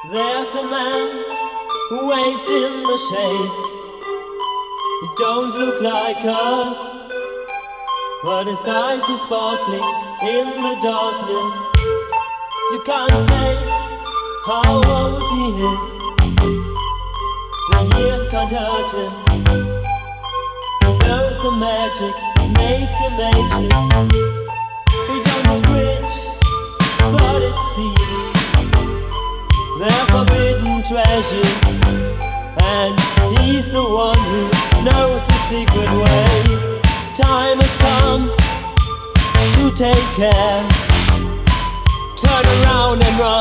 There's a man who waits in the shade. He don't look like us, but his eyes are sparkling in the darkness. You can't say how old he is. The years can't hurt him. He knows the magic that makes him ageless. He don't look rich, but it seems they're forbidden treasures, and he's the one who knows the secret way. Time has come to take care. Turn around and run.